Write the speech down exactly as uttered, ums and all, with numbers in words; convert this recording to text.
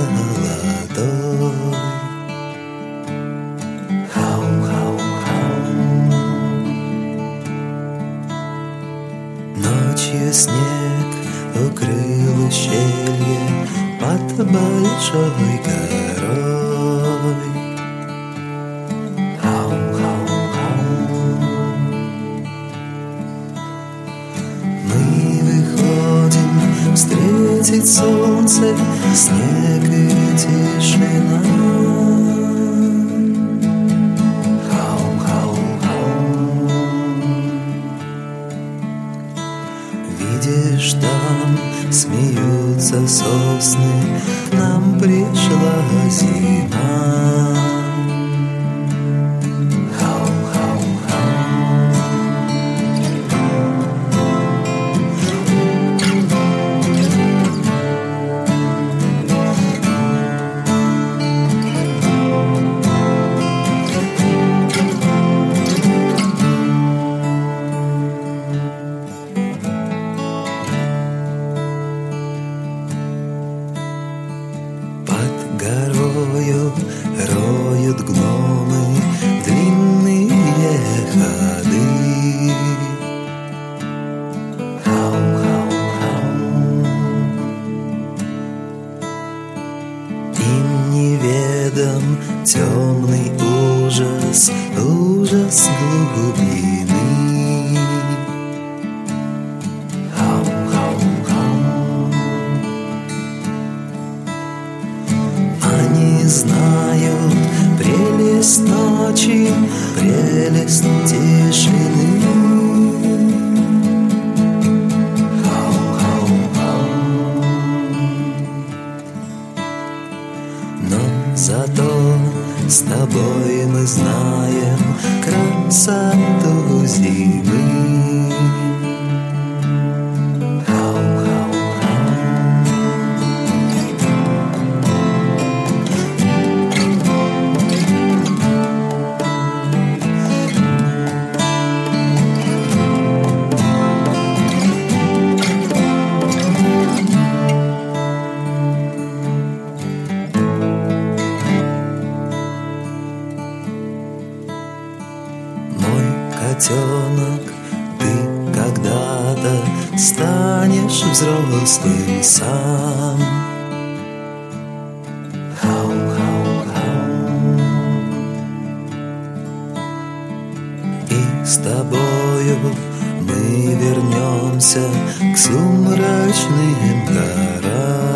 золотой. Хау-хау-хау. Ночью снег укрыл ущелье под большой горой. Хау-хау-хау. Мы выходим встретить солнце, снег и тишина. Видишь, там смеются сосны, к нам пришла зима. Горою роют гномы длинные ходы. Хау-хау-хау. Им неведом темный ужас, ужас глубины. Они знают прелесть ночи, прелесть тишины. Хау-хау-хау. Но зато с тобой мы знаем красоту зимы. Котенок, ты когда-то станешь взрослым сам. Хау-хау-хау. И с тобою мы вернемся к сумрачным горам.